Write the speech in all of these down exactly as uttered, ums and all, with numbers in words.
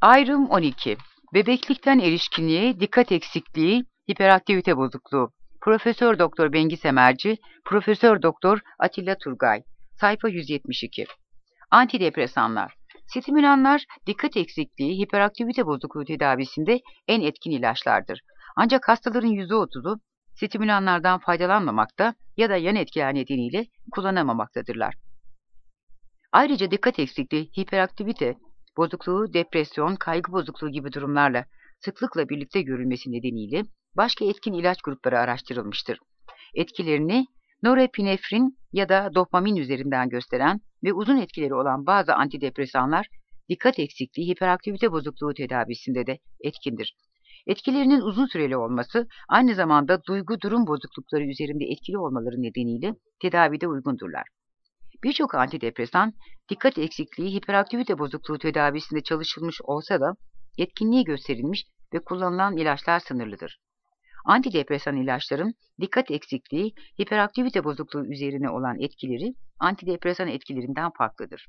Ayrım on iki. Bebeklikten erişkinliğe dikkat eksikliği, hiperaktivite bozukluğu. Profesör Doktor Bengi Semerci, Profesör Doktor Atilla Turgay. Sayfa yüz yetmiş iki. Antidepresanlar. Stimülanlar dikkat eksikliği, hiperaktivite bozukluğu tedavisinde en etkin ilaçlardır. Ancak hastaların yüzde otuzu stimülanlardan faydalanmamakta ya da yan etkiler nedeniyle kullanamamaktadırlar. Ayrıca dikkat eksikliği, hiperaktivite bozukluğu, depresyon, kaygı bozukluğu gibi durumlarla sıklıkla birlikte görülmesi nedeniyle başka etkin ilaç grupları araştırılmıştır. Etkilerini norepinefrin ya da dopamin üzerinden gösteren ve uzun etkileri olan bazı antidepresanlar dikkat eksikliği, hiperaktivite bozukluğu tedavisinde de etkindir. Etkilerinin uzun süreli olması aynı zamanda duygu durum bozuklukları üzerinde etkili olmaları nedeniyle tedavide uygundurlar. Birçok antidepresan dikkat eksikliği, hiperaktivite bozukluğu tedavisinde çalışılmış olsa da etkinliği gösterilmiş ve kullanılan ilaçlar sınırlıdır. Antidepresan ilaçların dikkat eksikliği, hiperaktivite bozukluğu üzerine olan etkileri antidepresan etkilerinden farklıdır.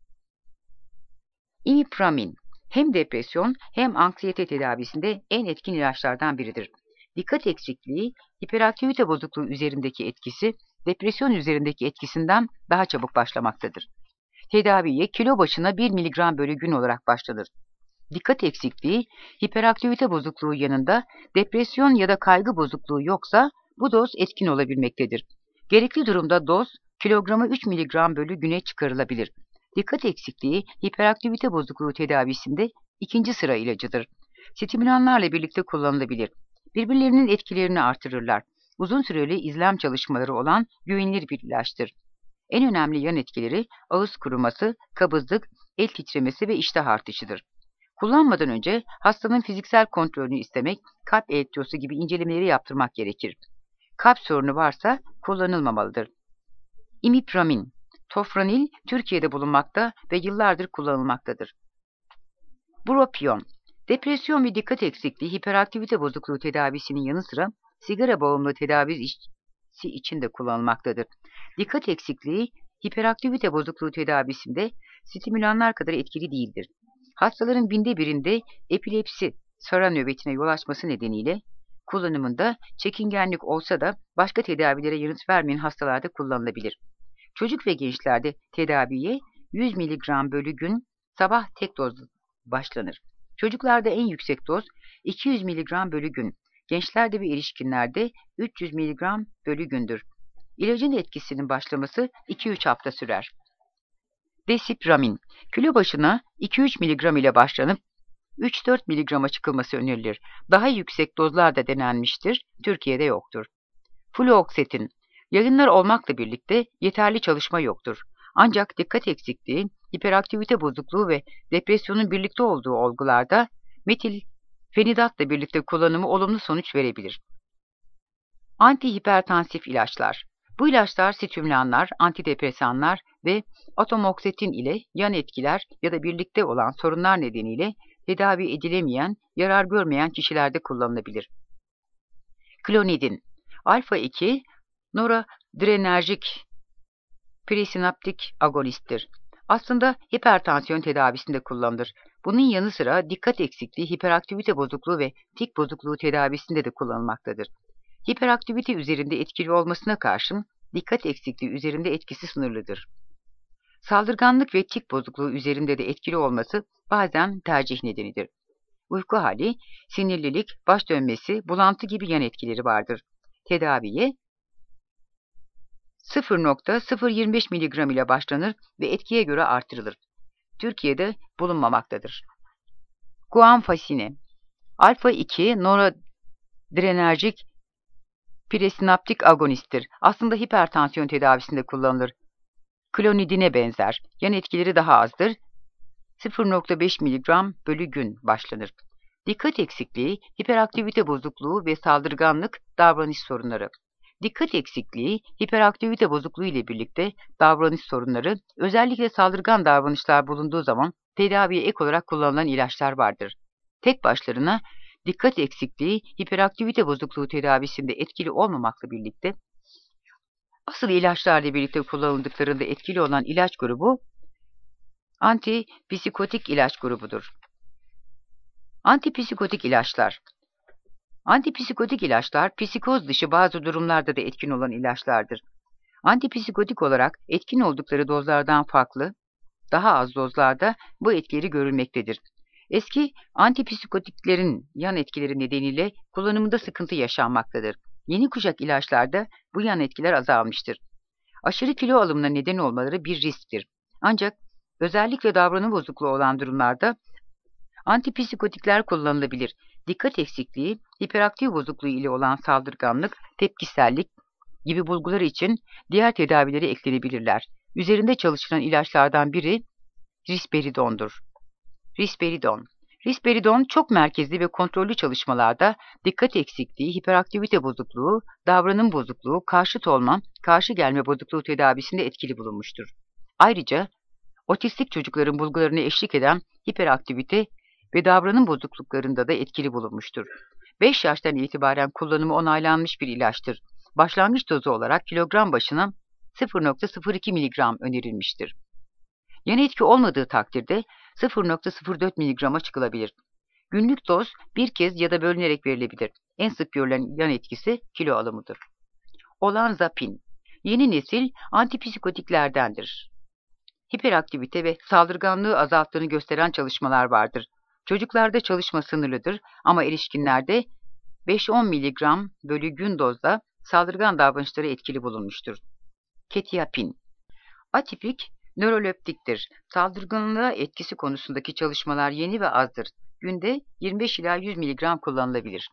İmipramin hem depresyon hem anksiyete tedavisinde en etkin ilaçlardan biridir. Dikkat eksikliği, hiperaktivite bozukluğu üzerindeki etkisi, depresyon üzerindeki etkisinden daha çabuk başlamaktadır. Tedaviye kilo başına bir miligram bölü gün olarak başlanır. Dikkat eksikliği, hiperaktivite bozukluğu yanında depresyon ya da kaygı bozukluğu yoksa bu doz etkin olabilmektedir. Gerekli durumda doz kilogramı üç miligram bölü güne çıkarılabilir. Dikkat eksikliği, hiperaktivite bozukluğu tedavisinde ikinci sıra ilacıdır. Stimülanlarla birlikte kullanılabilir. Birbirlerinin etkilerini artırırlar. Uzun süreli izlem çalışmaları olan güvenilir bir ilaçtır. En önemli yan etkileri ağız kuruması, kabızlık, el titremesi ve iştah artışıdır. Kullanmadan önce hastanın fiziksel kontrolünü istemek, kalp elektrosu gibi incelemeleri yaptırmak gerekir. Kalp sorunu varsa kullanılmamalıdır. İmipramin, tofranil Türkiye'de bulunmakta ve yıllardır kullanılmaktadır. Bupropion, depresyon ve dikkat eksikliği, hiperaktivite bozukluğu tedavisinin yanı sıra sigara bağımlılığı tedavisi için de kullanılmaktadır. Dikkat eksikliği, hiperaktivite bozukluğu tedavisinde stimülanlar kadar etkili değildir. Hastaların binde birinde epilepsi sara nöbetine yol açması nedeniyle kullanımında çekingenlik olsa da başka tedavilere yanıt vermeyen hastalarda kullanılabilir. Çocuk ve gençlerde tedaviye yüz miligram bölü gün sabah tek doz başlanır. Çocuklarda en yüksek doz iki yüz miligram bölü gün, gençlerde ve erişkinlerde üç yüz miligram bölü gündür. İlacın etkisinin başlaması iki üç hafta sürer. Desipramin, kilo başına iki üç miligram ile başlanıp üç dört miligrama çıkılması önerilir. Daha yüksek dozlar da denenmiştir, Türkiye'de yoktur. Fluoksetin, yayınlar olmakla birlikte yeterli çalışma yoktur. Ancak dikkat eksikliği, hiperaktivite bozukluğu ve depresyonun birlikte olduğu olgularda metilfenidatla birlikte kullanımı olumlu sonuç verebilir. Antihipertansif ilaçlar. Bu ilaçlar stimülanlar, antidepresanlar ve atomoksetin ile yan etkiler ya da birlikte olan sorunlar nedeniyle tedavi edilemeyen, yarar görmeyen kişilerde kullanılabilir. Klonidin, alfa iki noradrenerjik presinaptik agonisttir. Aslında hipertansiyon tedavisinde kullanılır. Bunun yanı sıra dikkat eksikliği, hiperaktivite bozukluğu ve tik bozukluğu tedavisinde de kullanılmaktadır. Hiperaktivite üzerinde etkili olmasına karşın dikkat eksikliği üzerinde etkisi sınırlıdır. Saldırganlık ve tik bozukluğu üzerinde de etkili olması bazen tercih nedenidir. Uyku hali, sinirlilik, baş dönmesi, bulantı gibi yan etkileri vardır. Tedaviye sıfır nokta sıfır yirmi beş miligram ile başlanır ve etkiye göre artırılır. Türkiye'de bulunmamaktadır. Guanfacine, alfa iki noradrenerjik presinaptik agonisttir. Aslında hipertansiyon tedavisinde kullanılır. Klonidine benzer. Yan etkileri daha azdır. sıfır nokta beş miligram bölü gün başlanır. Dikkat eksikliği, hiperaktivite bozukluğu ve saldırganlık davranış sorunları. Dikkat eksikliği, hiperaktivite bozukluğu ile birlikte davranış sorunları, özellikle saldırgan davranışlar bulunduğu zaman tedaviye ek olarak kullanılan ilaçlar vardır. Tek başlarına dikkat eksikliği, hiperaktivite bozukluğu tedavisinde etkili olmamakla birlikte, asıl ilaçlarla birlikte kullanıldıklarında etkili olan ilaç grubu, antipsikotik ilaç grubudur. Antipsikotik ilaçlar. Antipsikotik ilaçlar, psikoz dışı bazı durumlarda da etkin olan ilaçlardır. Antipsikotik olarak etkin oldukları dozlardan farklı, daha az dozlarda bu etkileri görülmektedir. Eski antipsikotiklerin yan etkileri nedeniyle kullanımında sıkıntı yaşanmaktadır. Yeni kuşak ilaçlarda bu yan etkiler azalmıştır. Aşırı kilo alımına neden olmaları bir risktir. Ancak özellikle davranım bozukluğu olan durumlarda antipsikotikler kullanılabilir. Dikkat eksikliği, hiperaktif bozukluğu ile olan saldırganlık, tepkisellik gibi bulgular için diğer tedavileri eklenebilirler. Üzerinde çalışılan ilaçlardan biri risperidondur. Risperidon. Risperidon çok merkezli ve kontrollü çalışmalarda dikkat eksikliği, hiperaktivite bozukluğu, davranım bozukluğu, karşıt olma, karşı gelme bozukluğu tedavisinde etkili bulunmuştur. Ayrıca otistik çocukların bulgularına eşlik eden hiperaktivite ve davranım bozukluklarında da etkili bulunmuştur. beş yaştan itibaren kullanımı onaylanmış bir ilaçtır. Başlangıç dozu olarak kilogram başına sıfır nokta sıfır iki miligram önerilmiştir. Yan etki olmadığı takdirde sıfır nokta sıfır dört miligrama çıkılabilir. Günlük doz bir kez ya da bölünerek verilebilir. En sık görülen yan etkisi kilo alımıdır. Olanzapin. Yeni nesil antipsikotiklerdendir. Hiperaktivite ve saldırganlığı azalttığını gösteren çalışmalar vardır. Çocuklarda çalışma sınırlıdır ama erişkinlerde beş on miligram bölü gün dozda saldırgan davranışları etkili bulunmuştur. Ketiapin. Atipik nöroleptiktir. Saldırganlığa etkisi konusundaki çalışmalar yeni ve azdır. Günde yirmi beş ila yüz miligram kullanılabilir.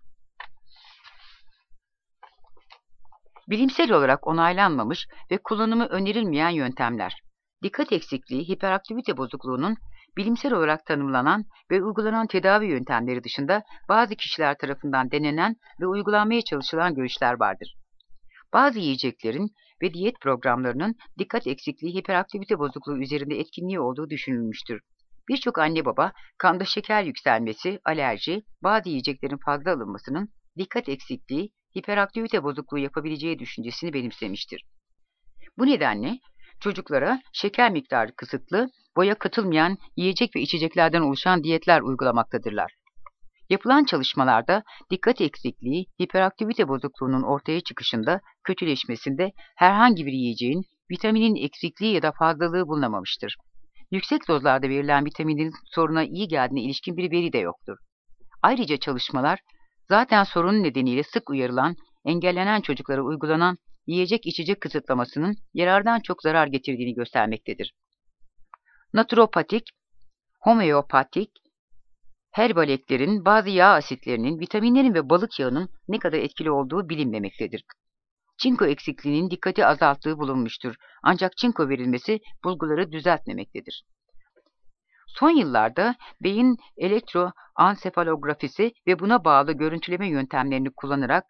Bilimsel olarak onaylanmamış ve kullanımı önerilmeyen yöntemler. Dikkat eksikliği, hiperaktivite bozukluğunun bilimsel olarak tanımlanan ve uygulanan tedavi yöntemleri dışında bazı kişiler tarafından denenen ve uygulanmaya çalışılan görüşler vardır. Bazı yiyeceklerin ve diyet programlarının dikkat eksikliği, hiperaktivite bozukluğu üzerinde etkinliği olduğu düşünülmüştür. Birçok anne baba, kanda şeker yükselmesi, alerji, bazı yiyeceklerin fazla alınmasının dikkat eksikliği, hiperaktivite bozukluğu yapabileceği düşüncesini benimsemiştir. Bu nedenle çocuklara şeker miktarı kısıtlı, boya katılmayan yiyecek ve içeceklerden oluşan diyetler uygulamaktadırlar. Yapılan çalışmalarda dikkat eksikliği, hiperaktivite bozukluğunun ortaya çıkışında, kötüleşmesinde herhangi bir yiyeceğin, vitaminin eksikliği ya da fazlalığı bulunamamıştır. Yüksek dozlarda verilen vitaminin soruna iyi geldiğine ilişkin bir veri de yoktur. Ayrıca çalışmalar, zaten sorunun nedeniyle sık uyarılan, engellenen çocuklara uygulanan yiyecek içecek kısıtlamasının yarardan çok zarar getirdiğini göstermektedir. Naturopatik, homeopatik, herbaleklerin bazı yağ asitlerinin, vitaminlerin ve balık yağının ne kadar etkili olduğu bilinmemektedir. Çinko eksikliğinin dikkati azalttığı bulunmuştur. Ancak çinko verilmesi bulguları düzeltmemektedir. Son yıllarda beyin elektroansefalografisi ve buna bağlı görüntüleme yöntemlerini kullanarak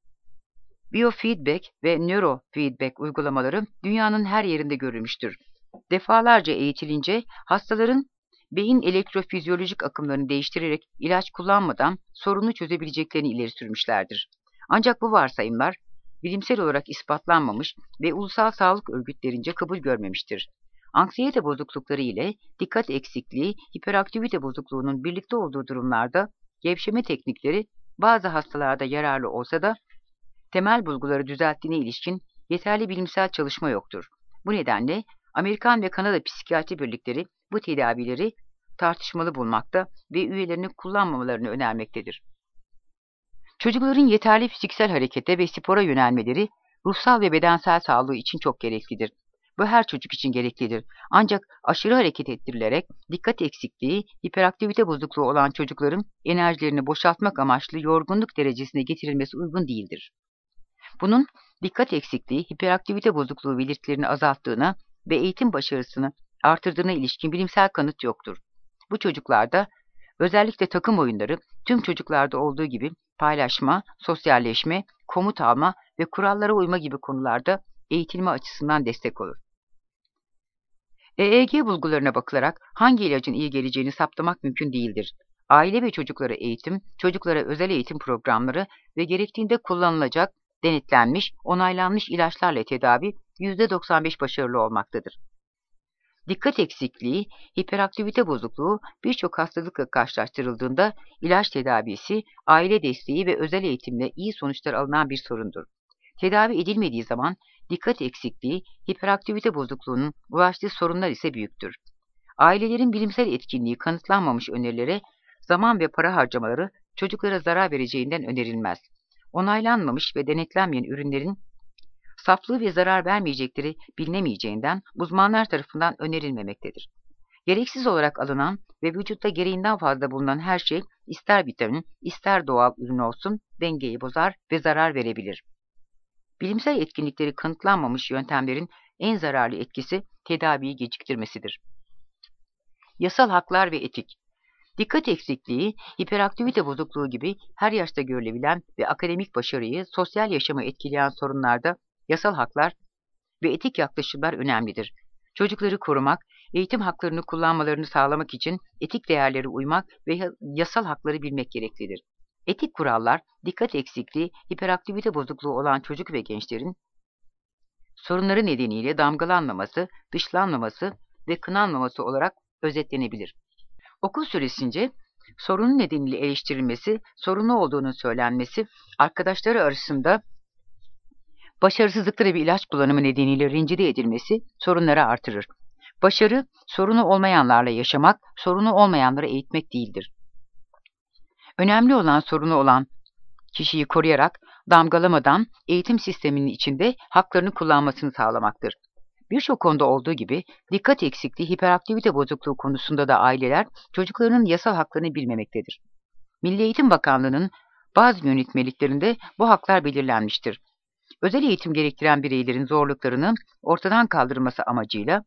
biofeedback ve neurofeedback uygulamaları dünyanın her yerinde görülmüştür. Defalarca eğitilince hastaların beyin elektrofizyolojik akımlarını değiştirerek ilaç kullanmadan sorunu çözebileceklerini ileri sürmüşlerdir. Ancak bu varsayımlar bilimsel olarak ispatlanmamış ve ulusal sağlık örgütlerince kabul görmemiştir. Anksiyete bozuklukları ile dikkat eksikliği, hiperaktivite bozukluğunun birlikte olduğu durumlarda gevşeme teknikleri bazı hastalarda yararlı olsa da temel bulguları düzelttiğine ilişkin yeterli bilimsel çalışma yoktur. Bu nedenle Amerikan ve Kanada psikiyatri birlikleri bu tedavileri tartışmalı bulmakta ve üyelerinin kullanmamalarını önermektedir. Çocukların yeterli fiziksel harekete ve spora yönelmeleri ruhsal ve bedensel sağlığı için çok gereklidir. Bu her çocuk için gereklidir. Ancak aşırı hareket ettirilerek dikkat eksikliği, hiperaktivite bozukluğu olan çocukların enerjilerini boşaltmak amaçlı yorgunluk derecesine getirilmesi uygun değildir. Bunun dikkat eksikliği, hiperaktivite bozukluğu belirtilerini azalttığına ve eğitim başarısını artırdığına ilişkin bilimsel kanıt yoktur. Bu çocuklarda özellikle takım oyunları tüm çocuklarda olduğu gibi paylaşma, sosyalleşme, komut alma ve kurallara uyma gibi konularda eğitilme açısından destek olur. E E G bulgularına bakılarak hangi ilacın iyi geleceğini saptamak mümkün değildir. Aile ve çocuklara eğitim, çocuklara özel eğitim programları ve gerektiğinde kullanılacak, denetlenmiş, onaylanmış ilaçlarla tedavi yüzde doksan beş başarılı olmaktadır. Dikkat eksikliği, hiperaktivite bozukluğu birçok hastalıkla karşılaştırıldığında ilaç tedavisi, aile desteği ve özel eğitimle iyi sonuçlar alınan bir sorundur. Tedavi edilmediği zaman dikkat eksikliği, hiperaktivite bozukluğunun ulaştığı sorunlar ise büyüktür. Ailelerin bilimsel etkinliği kanıtlanmamış önerilere, zaman ve para harcamaları çocuklara zarar vereceğinden önerilmez. Onaylanmamış ve denetlenmeyen ürünlerin saflığı ve zarar vermeyecekleri bilinemeyeceğinden uzmanlar tarafından önerilmemektedir. Gereksiz olarak alınan ve vücutta gereğinden fazla bulunan her şey ister vitamin, ister doğal ürün olsun dengeyi bozar ve zarar verebilir. Bilimsel etkinlikleri kanıtlanmamış yöntemlerin en zararlı etkisi tedaviyi geciktirmesidir. Yasal haklar ve etik. Dikkat eksikliği, hiperaktivite bozukluğu gibi her yaşta görülebilen ve akademik başarıyı, sosyal yaşamı etkileyen sorunlarda yasal haklar ve etik yaklaşımlar önemlidir. Çocukları korumak, eğitim haklarını kullanmalarını sağlamak için etik değerlere uymak ve yasal hakları bilmek gereklidir. Etik kurallar, dikkat eksikliği, hiperaktivite bozukluğu olan çocuk ve gençlerin sorunları nedeniyle damgalanmaması, dışlanmaması ve kınanmaması olarak özetlenebilir. Okul süresince sorunun nedeniyle eleştirilmesi, sorunlu olduğunun söylenmesi, arkadaşları arasında başarısızlıkları ve ilaç kullanımı nedeniyle rencide edilmesi sorunları artırır. Başarı, sorunu olmayanlarla yaşamak, sorunu olmayanları eğitmek değildir. Önemli olan sorunu olan kişiyi koruyarak, damgalamadan eğitim sisteminin içinde haklarını kullanmasını sağlamaktır. Birçok konuda olduğu gibi dikkat eksikliği, hiperaktivite bozukluğu konusunda da aileler çocuklarının yasal haklarını bilmemektedir. Milli Eğitim Bakanlığı'nın bazı yönetmeliklerinde bu haklar belirlenmiştir. Özel eğitim gerektiren bireylerin zorluklarını ortadan kaldırılması amacıyla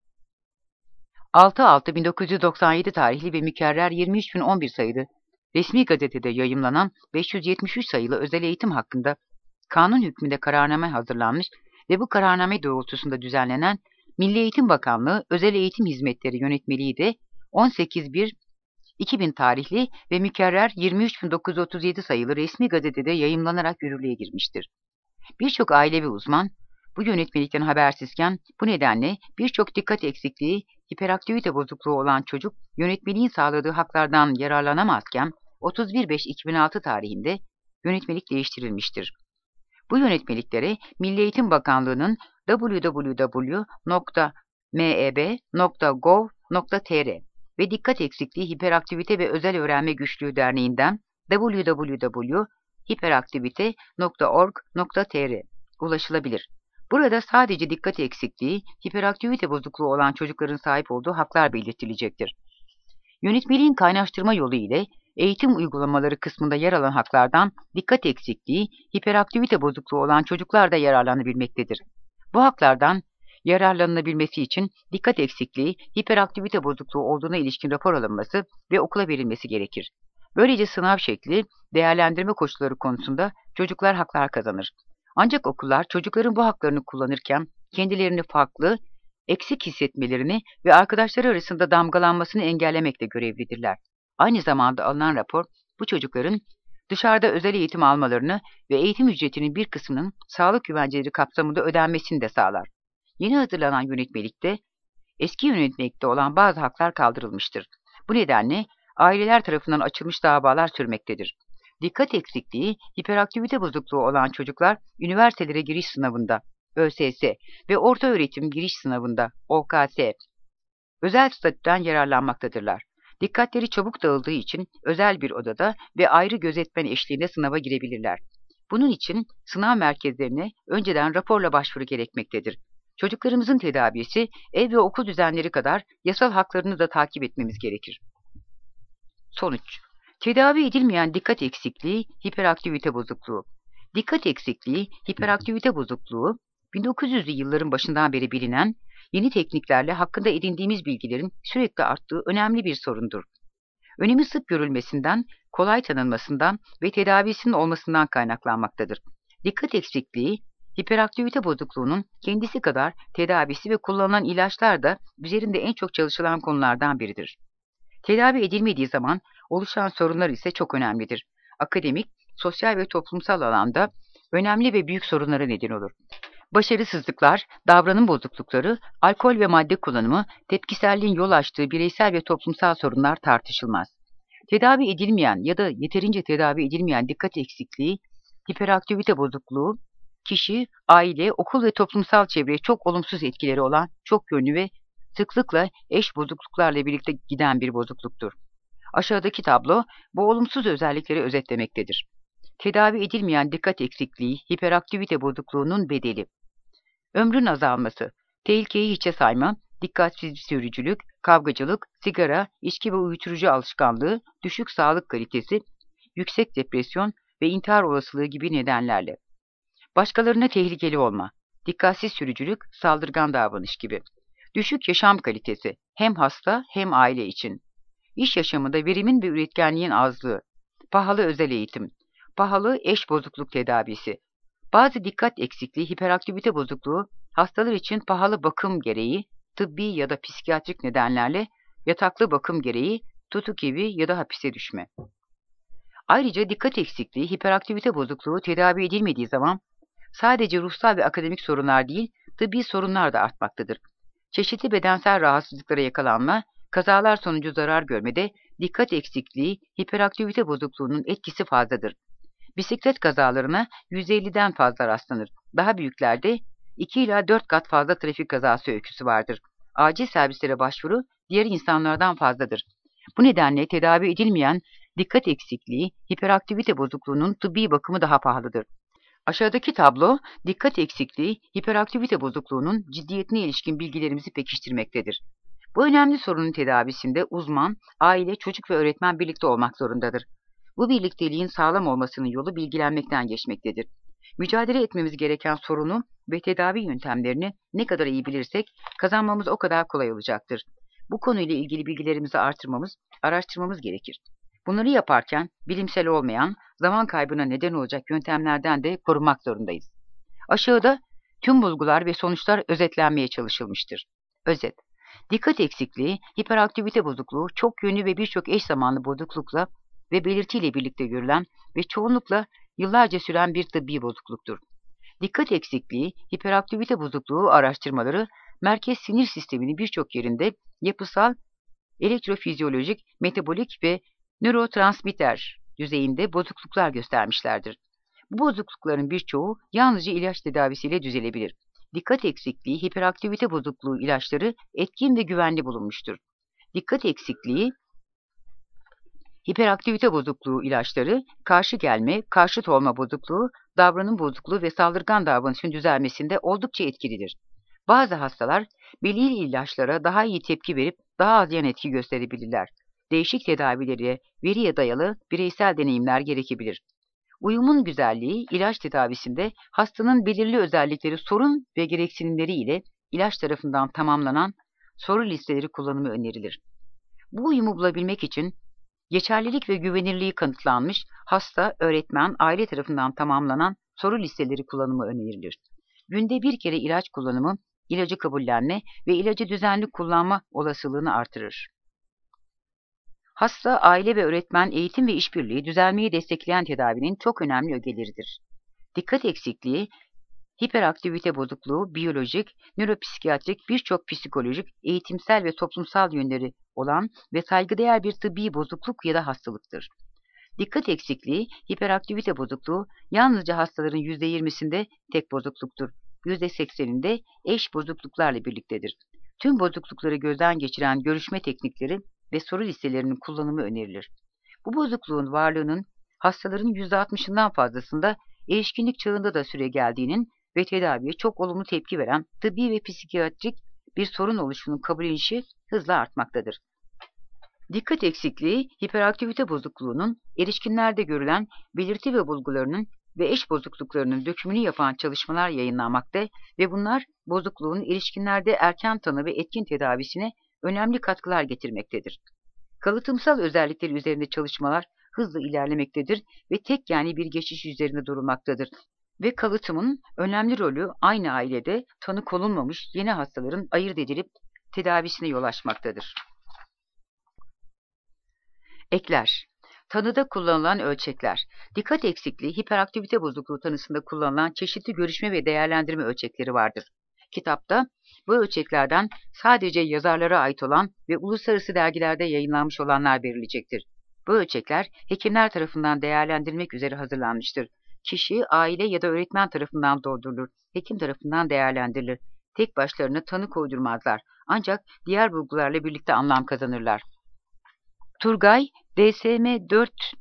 altı altı bin dokuz yüz doksan yedi tarihli ve mükerrer yirmi üç bin on bir sayılı resmi gazetede yayımlanan beş yüz yetmiş üç sayılı özel eğitim hakkında kanun hükmünde kararname hazırlanmış ve bu kararname doğrultusunda düzenlenen Milli Eğitim Bakanlığı Özel Eğitim Hizmetleri Yönetmeliği de on sekiz bir iki bin tarihli ve mükerrer yirmi üç bin dokuz yüz otuz yedi sayılı resmi gazetede yayımlanarak yürürlüğe girmiştir. Birçok aile ve uzman bu yönetmelikten habersizken bu nedenle birçok dikkat eksikliği, hiperaktivite bozukluğu olan çocuk yönetmeliğin sağladığı haklardan yararlanamazken otuz bir Eylül iki bin altı tarihinde yönetmelik değiştirilmiştir. Bu yönetmeliklere Milli Eğitim Bakanlığı'nın double-u double-u double-u nokta m e b nokta gov nokta t r ve Dikkat Eksikliği, Hiperaktivite ve Özel Öğrenme Güçlüğü Derneği'nden double-u double-u double-u nokta hiperaktivite nokta org nokta t r ulaşılabilir. Burada sadece dikkat eksikliği, hiperaktivite bozukluğu olan çocukların sahip olduğu haklar belirtilecektir. Yönetmeliğin kaynaştırma yolu ile eğitim uygulamaları kısmında yer alan haklardan dikkat eksikliği, hiperaktivite bozukluğu olan çocuklar da yararlanabilmektedir. Bu haklardan yararlanılabilmesi için dikkat eksikliği, hiperaktivite bozukluğu olduğuna ilişkin rapor alınması ve okula verilmesi gerekir. Böylece sınav şekli, değerlendirme koşulları konusunda çocuklar haklar kazanır. Ancak okullar çocukların bu haklarını kullanırken kendilerini farklı, eksik hissetmelerini ve arkadaşları arasında damgalanmasını engellemekle görevlidirler. Aynı zamanda alınan rapor bu çocukların dışarıda özel eğitim almalarını ve eğitim ücretinin bir kısmının sağlık güvenceleri kapsamında ödenmesini de sağlar. Yeni hazırlanan yönetmelikte eski yönetmelikte olan bazı haklar kaldırılmıştır. Bu nedenle aileler tarafından açılmış davalar sürmektedir. Dikkat eksikliği, hiperaktivite bozukluğu olan çocuklar üniversitelere giriş sınavında Ö S S ve ortaöğretim giriş sınavında O K S özel statüden yararlanmaktadırlar. Dikkatleri çabuk dağıldığı için özel bir odada ve ayrı gözetmen eşliğinde sınava girebilirler. Bunun için sınav merkezlerine önceden raporla başvuru gerekmektedir. Çocuklarımızın tedavisi ev ve okul düzenleri kadar yasal haklarını da takip etmemiz gerekir. Sonuç: tedavi edilmeyen dikkat eksikliği, hiperaktivite bozukluğu. Dikkat eksikliği, hiperaktivite bozukluğu, bin dokuz yüzlü yılların başından beri bilinen, yeni tekniklerle hakkında edindiğimiz bilgilerin sürekli arttığı önemli bir sorundur. Önemi sık görülmesinden, kolay tanınmasından ve tedavisinin olmasından kaynaklanmaktadır. Dikkat eksikliği, hiperaktivite bozukluğunun kendisi kadar tedavisi ve kullanılan ilaçlar da üzerinde en çok çalışılan konulardan biridir. Tedavi edilmediği zaman oluşan sorunlar ise çok önemlidir. Akademik, sosyal ve toplumsal alanda önemli ve büyük sorunlara neden olur. Başarısızlıklar, davranım bozuklukları, alkol ve madde kullanımı, tepkiselliğin yol açtığı bireysel ve toplumsal sorunlar tartışılmaz. Tedavi edilmeyen ya da yeterince tedavi edilmeyen dikkat eksikliği, hiperaktivite bozukluğu, kişi, aile, okul ve toplumsal çevreye çok olumsuz etkileri olan çok yönlü ve sıklıkla eş bozukluklarla birlikte giden bir bozukluktur. Aşağıdaki tablo bu olumsuz özellikleri özetlemektedir. Tedavi edilmeyen dikkat eksikliği, hiperaktivite bozukluğunun bedeli. Ömrün azalması, tehlikeyi hiçe sayma, dikkatsiz sürücülük, kavgacılık, sigara, içki ve uyuşturucu alışkanlığı, düşük sağlık kalitesi, yüksek depresyon ve intihar olasılığı gibi nedenlerle. Başkalarına tehlikeli olma, dikkatsiz sürücülük, saldırgan davranış gibi. Düşük yaşam kalitesi, hem hasta hem aile için. İş yaşamında verimin ve üretkenliğin azlığı, pahalı özel eğitim, pahalı eş bozukluk tedavisi. Bazı dikkat eksikliği, hiperaktivite bozukluğu, hastalar için pahalı bakım gereği, tıbbi ya da psikiyatrik nedenlerle yataklı bakım gereği, tutuk evi ya da hapise düşme. Ayrıca dikkat eksikliği, hiperaktivite bozukluğu tedavi edilmediği zaman sadece ruhsal ve akademik sorunlar değil, tıbbi sorunlar da artmaktadır. Çeşitli bedensel rahatsızlıklara yakalanma, kazalar sonucu zarar görmede dikkat eksikliği, hiperaktivite bozukluğunun etkisi fazladır. Bisiklet kazalarına yüzde elliden fazla rastlanır. Daha büyüklerde iki ila dört kat fazla trafik kazası öyküsü vardır. Acil servislere başvuru diğer insanlardan fazladır. Bu nedenle tedavi edilmeyen dikkat eksikliği, hiperaktivite bozukluğunun tıbbi bakımı daha pahalıdır. Aşağıdaki tablo, dikkat eksikliği, hiperaktivite bozukluğunun ciddiyetine ilişkin bilgilerimizi pekiştirmektedir. Bu önemli sorunun tedavisinde uzman, aile, çocuk ve öğretmen birlikte olmak zorundadır. Bu birlikteliğin sağlam olmasının yolu bilgilenmekten geçmektedir. Mücadele etmemiz gereken sorunu ve tedavi yöntemlerini ne kadar iyi bilirsek kazanmamız o kadar kolay olacaktır. Bu konuyla ilgili bilgilerimizi artırmamız, araştırmamız gerekir. Bunları yaparken bilimsel olmayan, zaman kaybına neden olacak yöntemlerden de korunmak zorundayız. Aşağıda tüm bulgular ve sonuçlar özetlenmeye çalışılmıştır. Özet. Dikkat eksikliği, hiperaktivite bozukluğu, çok yönlü ve birçok eş zamanlı bozuklukla ve belirtiyle birlikte görülen ve çoğunlukla yıllarca süren bir tıbbi bozukluktur. Dikkat eksikliği, hiperaktivite bozukluğu araştırmaları, merkez sinir sisteminin birçok yerinde yapısal, elektrofizyolojik, metabolik ve nörotransmitter düzeyinde bozukluklar göstermişlerdir. Bu bozuklukların birçoğu yalnızca ilaç tedavisiyle düzelebilir. Dikkat eksikliği, hiperaktivite bozukluğu ilaçları etkin ve güvenli bulunmuştur. Dikkat eksikliği, hiperaktivite bozukluğu ilaçları, karşı gelme, karşıt olma bozukluğu, davranım bozukluğu ve saldırgan davranışın düzelmesinde oldukça etkilidir. Bazı hastalar belirli ilaçlara daha iyi tepki verip daha az yan etki gösterebilirler. Değişik tedavilere, veriye dayalı bireysel deneyimler gerekebilir. Uyumun güzelliği, ilaç tedavisinde hastanın belirli özellikleri, sorun ve gereksinimleri ile ilaç tarafından tamamlanan soru listeleri kullanımı önerilir. Bu uyumu bulabilmek için geçerlilik ve güvenirliği kanıtlanmış, hasta, öğretmen, aile tarafından tamamlanan soru listeleri kullanımı önerilir. Günde bir kere ilaç kullanımı, ilacı kabullenme ve ilacı düzenli kullanma olasılığını artırır. Hasta, aile ve öğretmen eğitim ve işbirliği düzelmeyi destekleyen tedavinin çok önemli ögeleridir. Dikkat eksikliği, hiperaktivite bozukluğu, biyolojik, nöropsikiyatrik, birçok psikolojik, eğitimsel ve toplumsal yönleri olan ve saygıdeğer bir tıbbi bozukluk ya da hastalıktır. Dikkat eksikliği, hiperaktivite bozukluğu yalnızca hastaların yüzde yirmisinde tek bozukluktur. yüzde sekseninde eş bozukluklarla birliktedir. Tüm bozuklukları gözden geçiren görüşme teknikleri ve soru listelerinin kullanımı önerilir. Bu bozukluğun varlığının hastaların yüzde altmışından fazlasında erişkinlik çağında da süre geldiğinin ve tedaviye çok olumlu tepki veren tıbbi ve psikiyatrik bir sorun oluşunun kabullenişi hızla artmaktadır. Dikkat eksikliği, hiperaktivite bozukluğunun erişkinlerde görülen belirti ve bulgularının ve eş bozukluklarının dökümünü yapan çalışmalar yayınlanmakta ve bunlar bozukluğun erişkinlerde erken tanı ve etkin tedavisine önemli katkılar getirmektedir. Kalıtımsal özellikleri üzerinde çalışmalar hızla ilerlemektedir ve tek yani bir geçiş üzerinde durulmaktadır. Ve kalıtımın önemli rolü aynı ailede tanı konulmamış yeni hastaların ayırt edilip tedavisine yol açmaktadır. Ekler. Tanıda kullanılan ölçekler. Dikkat eksikliği, hiperaktivite bozukluğu tanısında kullanılan çeşitli görüşme ve değerlendirme ölçekleri vardır. Kitapta bu ölçeklerden sadece yazarlara ait olan ve uluslararası dergilerde yayınlanmış olanlar verilecektir. Bu ölçekler hekimler tarafından değerlendirilmek üzere hazırlanmıştır. Kişi, aile ya da öğretmen tarafından doldurulur, hekim tarafından değerlendirilir. Tek başlarına tanı koydurmazlar. Ancak diğer bulgularla birlikte anlam kazanırlar. Turgay, D S M dört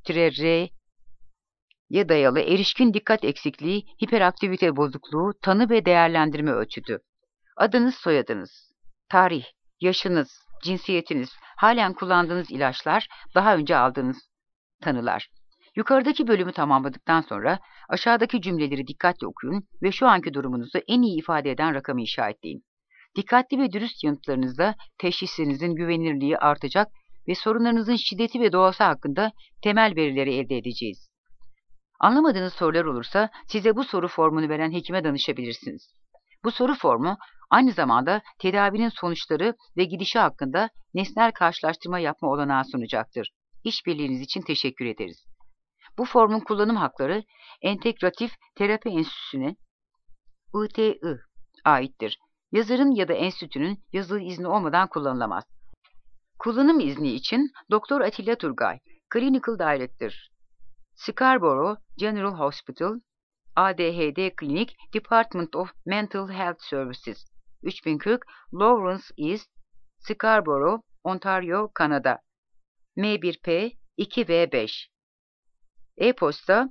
R'ye dayalı erişkin dikkat eksikliği, hiperaktivite bozukluğu, tanı ve değerlendirme ölçütü. Adınız, soyadınız, tarih, yaşınız, cinsiyetiniz, halen kullandığınız ilaçlar, daha önce aldığınız tanılar. Yukarıdaki bölümü tamamladıktan sonra aşağıdaki cümleleri dikkatle okuyun ve şu anki durumunuzu en iyi ifade eden rakamı işaretleyin. Dikkatli ve dürüst yanıtlarınızda teşhisinizin güvenilirliği artacak ve sorunlarınızın şiddeti ve doğası hakkında temel verileri elde edeceğiz. Anlamadığınız sorular olursa size bu soru formunu veren hekime danışabilirsiniz. Bu soru formu aynı zamanda tedavinin sonuçları ve gidişi hakkında nesnel karşılaştırma yapma olanağı sunacaktır. İşbirliğiniz için teşekkür ederiz. Bu formun kullanım hakları Entegratif Terapi Enstitüsü'ne I T I aittir. Yazarın ya da enstitünün yazılı izni olmadan kullanılamaz. Kullanım izni için Doktor Atilla Turgay, Clinical Director, Scarborough General Hospital, A D H D Clinic, Department of Mental Health Services, üç bin kırk Lawrence East, Scarborough, Ontario, Kanada, M bir P iki V beş. E-posta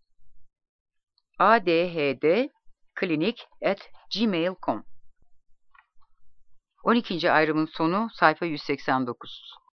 adhdclinic at gmail nokta com. on ikinci ayrımın sonu sayfa yüz seksen dokuz.